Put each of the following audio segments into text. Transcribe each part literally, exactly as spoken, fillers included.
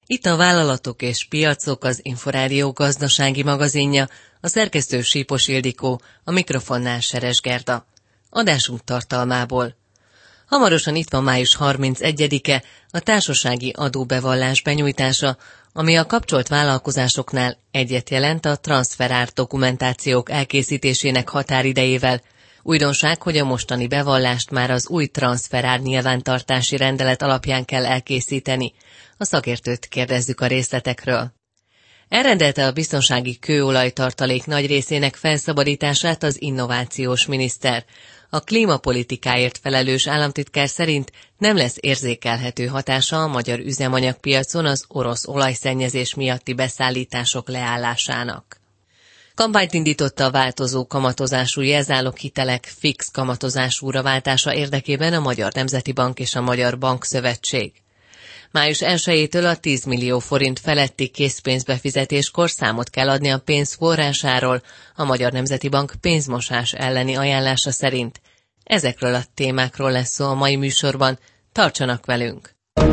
Itt a Vállalatok és Piacok, az Inforádió gazdasági magazinja, a szerkesztő Sípos Ildikó, a mikrofonnál Seres Gerda. Adásunk tartalmából. Hamarosan itt van május harmincegyedike, a társasági adóbevallás benyújtása, ami a kapcsolt vállalkozásoknál egyet jelent a transzferár dokumentációk elkészítésének határidejével. Újdonság, hogy a mostani bevallást már az új transzferár nyilvántartási rendelet alapján kell elkészíteni. A szakértőt kérdezzük a részletekről. Elrendelte a biztonsági kőolajtartalék nagy részének felszabadítását az innovációs miniszter. A klímapolitikáért felelős államtitkár szerint nem lesz érzékelhető hatása a magyar üzemanyagpiacon az orosz olajszennyezés miatti beszállítások leállásának. Kampányt indította a változó kamatozású jelzáloghitelek fix kamatozásúra váltása érdekében a Magyar Nemzeti Bank és a Magyar Bankszövetség. május elsejétől a tíz millió forint feletti készpénzbefizetéskor számot kell adni a pénz forrásáról, a Magyar Nemzeti Bank pénzmosás elleni ajánlása szerint. Ezekről a témákról lesz szó a mai műsorban. Tartsanak velünk!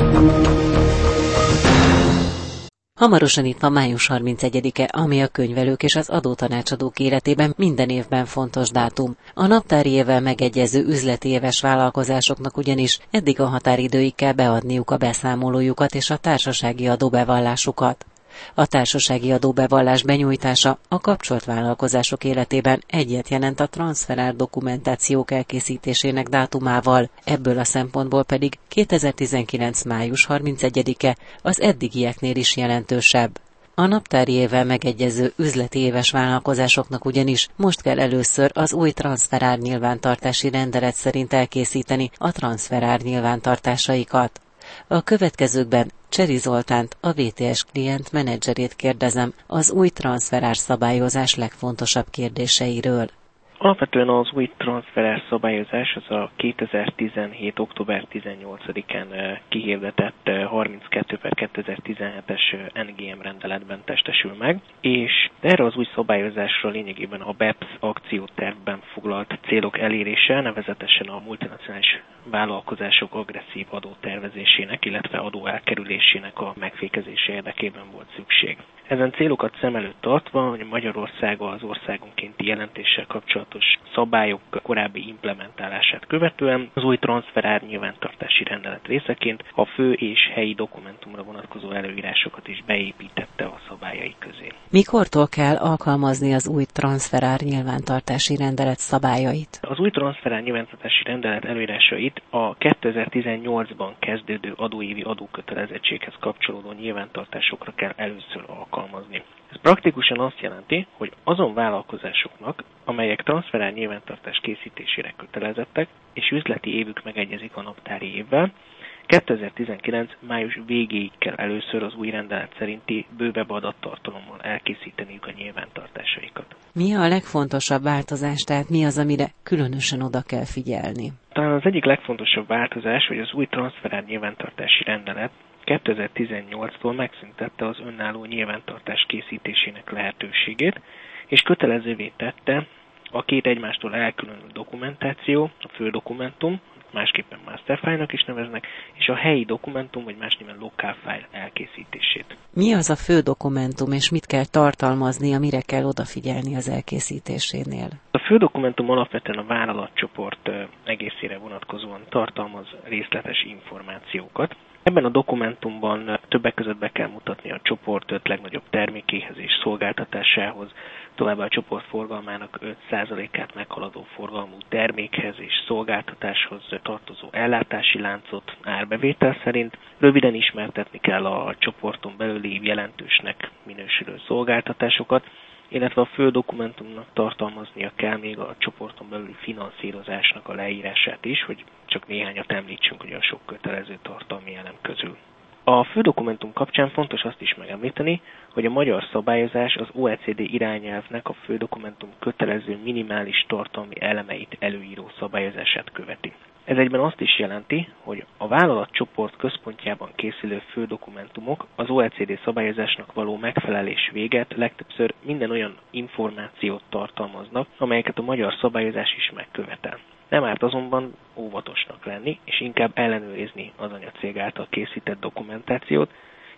Hamarosan itt van május harmincegyedike, ami a könyvelők és az adótanácsadók életében minden évben fontos dátum. A naptári évvel megegyező üzleti éves vállalkozásoknak ugyanis eddig a határidőig kell beadniuk a beszámolójukat és a társasági adóbevallásukat. A társasági adóbevallás benyújtása a kapcsolt vállalkozások életében egyet jelent a transzferár dokumentációk elkészítésének dátumával, ebből a szempontból pedig kétezer-tizenkilenc május harmincegyedike az eddigieknél is jelentősebb. A naptári évvel megegyező üzleti éves vállalkozásoknak ugyanis most kell először az új transzferár nyilvántartási rendelet szerint elkészíteni a transzferár nyilvántartásaikat. A következőkben Cseri Zoltánt, a vé té es klient menedzserét kérdezem az új transzferár szabályozás legfontosabb kérdéseiről. Alapvetően az új transzferár szabályozás az a kétezer-tizenhét. október tizennyolcadikán kihirdetett harminckettő per kétezer-tizenhetes en gé em rendeletben testesül meg, és erre az új szabályozásra lényegében a bé e pé es akciótervben foglalt célok elérése, nevezetesen a multinacionális vállalkozások agresszív adótervezésének, illetve adóelkerülésének a megfékezése érdekében volt szükség. Ezen célokat szem előtt tartva, hogy Magyarország az országonkénti jelentéssel kapcsolatos szabályok korábbi implementálását követően az új transzferár nyilvántartási rendelet részeként a fő és helyi dokumentumra vonatkozó előírásokat is beépítette a szabályai közé. Mikortól kell alkalmazni az új transzferár nyilvántartási rendelet szabályait? Az új transzferár nyilvántartási rendelet előírásait a kétezer-tizennyolcban kezdődő adóévi adókötelezettséghez kapcsolódó nyilvántartásokra kell először alkalmazni. Ez praktikusan azt jelenti, hogy azon vállalkozásoknak, amelyek transzferár nyilvántartás készítésére kötelezettek, és üzleti évük megegyezik a naptári évvel, kétezer-tizenkilenc május végéig kell először az új rendelet szerinti bővebb adattartalommal elkészíteniük a nyilvántartásaikat. Mi a legfontosabb változás, tehát mi az, amire különösen oda kell figyelni? Talán az egyik legfontosabb változás, hogy az új transzferár nyilvántartási rendelet kétezer-tizennyolctól megszüntette az önálló nyilvántartás készítésének lehetőségét, és kötelezővé tette a két egymástól elkülönülő dokumentáció, a fő dokumentum, másképpen master file-nak is neveznek, és a helyi dokumentum, vagy más néven local file elkészítését. Mi az a fő dokumentum, és mit kell tartalmazni, amire kell odafigyelni az elkészítésénél? A fő dokumentum alapvetően a vállalatcsoport egészére vonatkozóan tartalmaz részletes információkat. Ebben a dokumentumban többek között be kell mutatni a csoport öt legnagyobb termékéhez és szolgáltatásához, továbbá a csoport forgalmának öt százalékát meghaladó forgalmú termékhez és szolgáltatáshoz tartozó ellátási láncot árbevétel szerint. Röviden ismertetni kell a csoporton belüli jelentősnek minősülő szolgáltatásokat, illetve a fő dokumentumnak tartalmaznia kell még a csoporton belüli finanszírozásnak a leírását is, hogy csak néhányat említsünk ugye a sok kötelező tartalmi elem közül. A fő dokumentum kapcsán fontos azt is megemlíteni, hogy a magyar szabályozás az o e cé dé irányelvnek a fő dokumentum kötelező minimális tartalmi elemeit előíró szabályozását követi. Ez egyben azt is jelenti, hogy a vállalatcsoport központjában készülő fő dokumentumok az o e cé dé szabályozásnak való megfelelés véget legtöbbször minden olyan információt tartalmaznak, amelyeket a magyar szabályozás is megkövetel. Nem árt azonban óvatosnak lenni, és inkább ellenőrizni az anyacég által készített dokumentációt,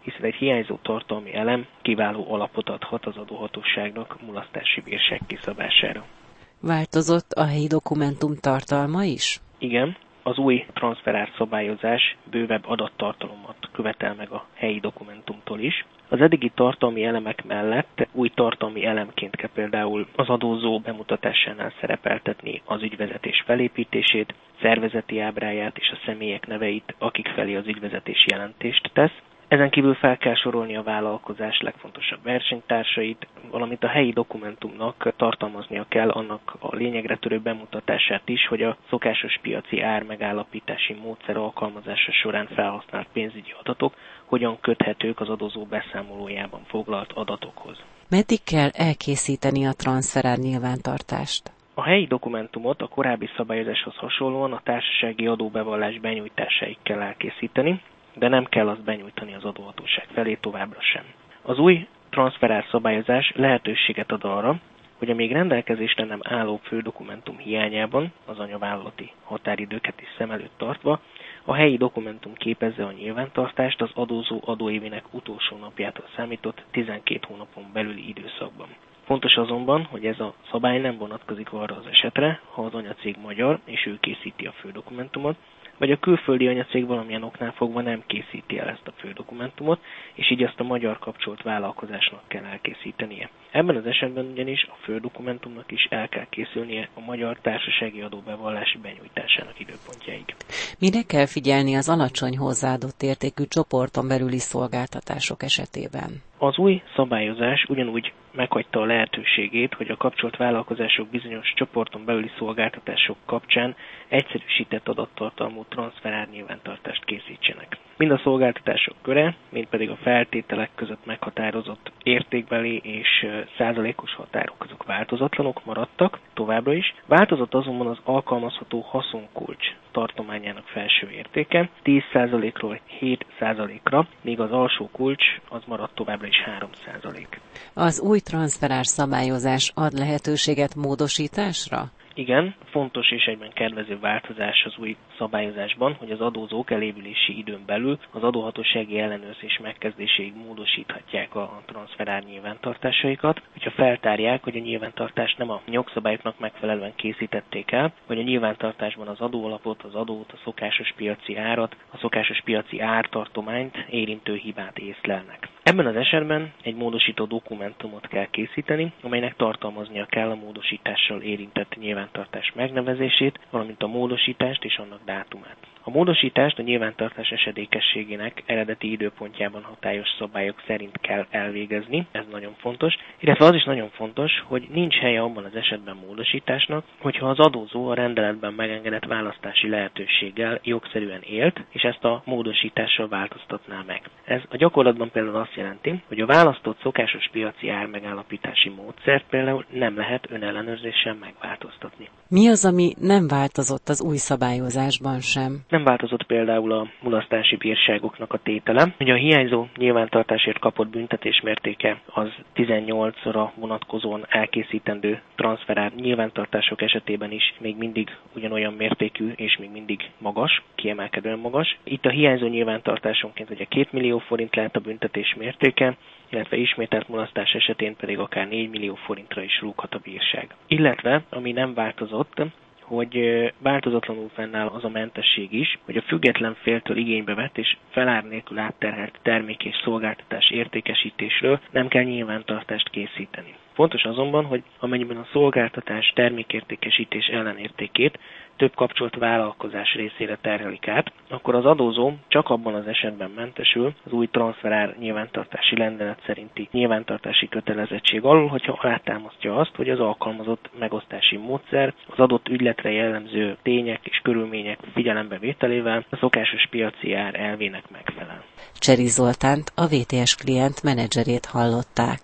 hiszen egy hiányzó tartalmi elem kiváló alapot adhat az adóhatóságnak mulasztási bírság kiszabására. Változott a helyi dokumentum tartalma is? Igen, az új transzferár szabályozás bővebb adattartalommat követel meg a helyi dokumentumtól is. Az eddigi tartalmi elemek mellett új tartalmi elemként kell például az adózó bemutatásánál szerepeltetni az ügyvezetés felépítését, szervezeti ábráját és a személyek neveit, akik felé az ügyvezetés jelentést tesz. Ezen kívül fel kell sorolni a vállalkozás legfontosabb versenytársait, valamint a helyi dokumentumnak tartalmaznia kell annak a lényegre törő bemutatását is, hogy a szokásos piaci ár megállapítási módszer alkalmazása során felhasznált pénzügyi adatok hogyan köthetők az adózó beszámolójában foglalt adatokhoz. Meddig kell elkészíteni a transzferár nyilvántartást? A helyi dokumentumot a korábbi szabályozáshoz hasonlóan a társasági adóbevallás benyújtásáig kell elkészíteni, de nem kell azt benyújtani az adóhatóság felé továbbra sem. Az új transzferár szabályozás lehetőséget ad arra, hogy a még rendelkezésre nem álló fődokumentum hiányában, az anyavállalati határidőket is szem előtt tartva, a helyi dokumentum képezze a nyilvántartást az adózó adóévének utolsó napjától számított tizenkét hónapon belüli időszakban. Fontos azonban, hogy ez a szabály nem vonatkozik arra az esetre, ha az anyacég magyar és ő készíti a fődokumentumot, vagy a külföldi anyacég valamilyen oknál fogva nem készíti el ezt a fődokumentumot, és így azt a magyar kapcsolt vállalkozásnak kell elkészítenie. Ebben az esetben ugyanis a fődokumentumnak is el kell készülnie a magyar társasági adóbevallási benyújtásának időpontjáig. Mire kell figyelni az alacsony hozzáadott értékű csoporton belüli szolgáltatások esetében? Az új szabályozás ugyanúgy meghagyta a lehetőségét, hogy a kapcsolt vállalkozások bizonyos csoporton belüli szolgáltatások kapcsán egyszerűsített adattartalmú transzferár nyilvántartást készítsenek. Mind a szolgáltatások köre, mind pedig a feltételek között meghatározott értékbeli és százalékos határok azok változatlanok maradtak továbbra is. Változott azonban az alkalmazható haszonkulcs tartományának felső értéke tíz százalékról hét százalékra, míg az alsó kulcs az maradt továbbra is három százalék. Az új transzferár szabályozás ad lehetőséget módosításra? Igen, fontos és egyben kedvező változás az új szabályozásban, hogy az adózók elévülési időn belül az adóhatósági ellenőrzés megkezdéséig módosíthatják a transzferár nyilvántartásaikat, hogyha feltárják, hogy a nyilvántartást nem a jogszabályoknak megfelelően készítették el, vagy a nyilvántartásban az adóalapot, az adót, a szokásos piaci árat, a szokásos piaci ártartományt érintő hibát észlelnek. Ebben az esetben egy módosító dokumentumot kell készíteni, amelynek tartalmaznia kell a módosítással érintett nyilvántartás megnevezését, valamint a módosítást és annak dátumát. A módosítást a nyilvántartás esedékességének eredeti időpontjában hatályos szabályok szerint kell elvégezni, ez nagyon fontos, illetve az is nagyon fontos, hogy nincs helye abban az esetben módosításnak, hogyha az adózó a rendeletben megengedett választási lehetőséggel jogszerűen élt, és ezt a módosítással változtatná meg. Ez a gyakorlatban például azt jelenti, hogy a választott szokásos piaci ármegállapítási módszert például nem lehet önellenőrzéssel megváltoztatni. Mi az, ami nem változott az új szabályozásban sem? Nem változott például a mulasztási bírságoknak a tétele. Ugye a hiányzó nyilvántartásért kapott büntetés mértéke az tizennyolcra vonatkozóan elkészítendő transzferár nyilvántartások esetében is még mindig ugyanolyan mértékű és még mindig magas, kiemelkedően magas. Itt a hiányzó nyilvántartásonként ugye két millió forint lehet a büntetés mértéke, illetve ismételt mulasztás esetén pedig akár négy millió forintra is rúghat a bírság. Illetve, ami nem változott, hogy változatlanul fennáll az a mentesség is, hogy a független féltől igénybe vett és felár nélkül átterhelt termék és szolgáltatás értékesítésről nem kell nyilvántartást készíteni. Fontos azonban, hogy amennyiben a szolgáltatás termékértékesítés ellenértékét több kapcsolt vállalkozás részére terhelik át, akkor az adózó csak abban az esetben mentesül az új transzferár nyilvántartási rendelet szerinti nyilvántartási kötelezettség alól, hogyha alátámasztja azt, hogy az alkalmazott megosztási módszer az adott ügyletre jellemző tények és körülmények figyelembevételével a szokásos piaci ár elvének megfelel. Cseri Zoltánt, a vé té es klient menedzserét hallották.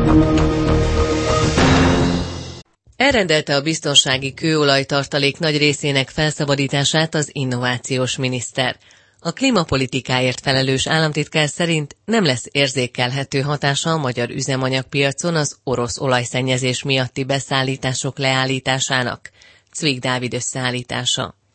Elrendelte a biztonsági kőolajtartalék nagy részének felszabadítását az innovációs miniszter. A klímapolitikáért felelős államtitkár szerint nem lesz érzékelhető hatása a magyar üzemanyagpiacon az orosz olajszennyezés miatti beszállítások leállításának. Cvik Dávid összeállítása.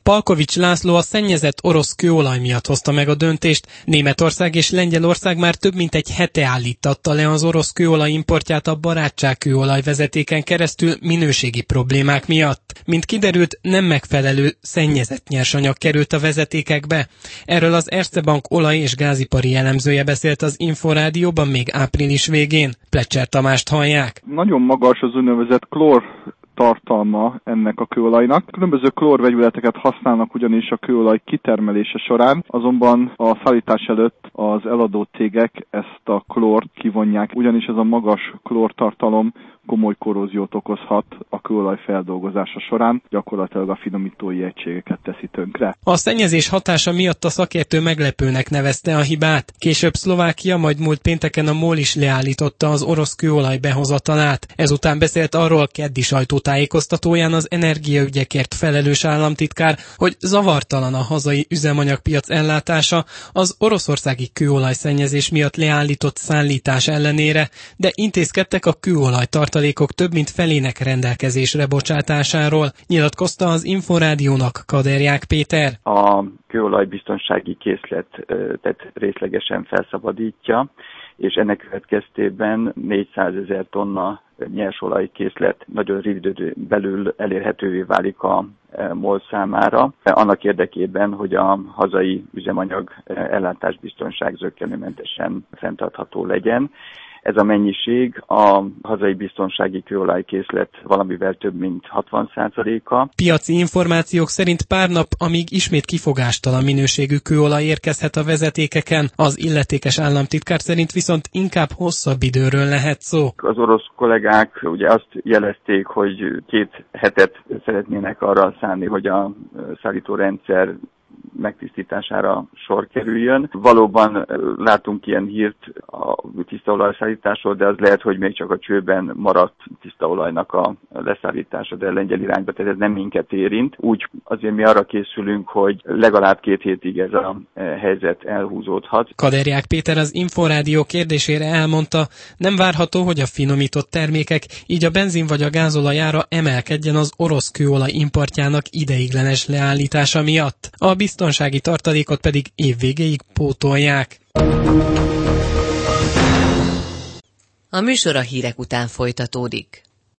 Palkovics László a szennyezett orosz kőolaj miatt hozta meg a döntést. Németország és Lengyelország már több mint egy hete állítatta le az orosz kőolaj importját a barátság kőolaj vezetéken keresztül minőségi problémák miatt. Mint kiderült, nem megfelelő szennyezett nyersanyag került a vezetékekbe. Erről az Erste Bank olaj- és gázipari elemzője beszélt az Inforádióban még április végén. Plecser Tamást hallják. Nagyon magas az úgynevezett klór tartalma ennek a kőolajnak. Különböző klórvegyületeket használnak ugyanis a kőolaj kitermelése során, azonban a szállítás előtt az eladó cégek ezt a klórt kivonják, ugyanis ez a magas klórtartalom komoly korróziót okozhat a kőolaj feldolgozása során, gyakorlatilag a finomítói egységeket teszi tönkre. A szennyezés hatása miatt a szakértő meglepőnek nevezte a hibát. Később Szlovákia, majd múlt pénteken a MOL is leállította az orosz kőolaj behozatalát. Ezután beszélt arról keddi sajtótájékoztatóján az energiaügyekért felelős államtitkár, hogy zavartalan a hazai üzemanyagpiac ellátása az oroszországi kőolajszennyezés miatt leállított szállítás ellenére, de intézkedtek a kőolaj tartalékok több mint felének rendelkezésre bocsátásáról, nyilatkozta az Inforádiónak Kaderják Péter. A kőolajbiztonsági készletet részlegesen felszabadítja, és ennek következtében négyszázezer tonna nyersolaj készlet nagyon rövid időn belül elérhetővé válik a MOL számára, annak érdekében, hogy a hazai üzemanyag ellátásbiztonság zökkenőmentesen fenntartható legyen. Ez a mennyiség a hazai biztonsági kőolajkészlet valamivel több mint hatvan százaléka. Piaci információk szerint pár nap, amíg ismét kifogástalan minőségű kőolaj érkezhet a vezetékeken, az illetékes államtitkár szerint viszont inkább hosszabb időről lehet szó. Az orosz kollégák ugye azt jelezték, hogy két hetet szeretnének arra szánni, hogy a szállítórendszer megtisztítására sor kerüljön. Valóban látunk ilyen hírt a tiszta olajszállításról, de az lehet, hogy még csak a csőben maradt tiszta olajnak a leszállítása, de lengyel irányba, tehát ez nem minket érint. Úgy azért mi arra készülünk, hogy legalább két hétig ez a helyzet elhúzódhat. Kaderják Péter az Inforádió kérdésére elmondta, nem várható, hogy a finomított termékek, így a benzin vagy a gázolaj ára emelkedjen az orosz kőolaj importjának ideiglenes leállítása miatt. A biztonsági tartalékot pedig évvégéig pótolják. A műsor a hírek után folytatódik.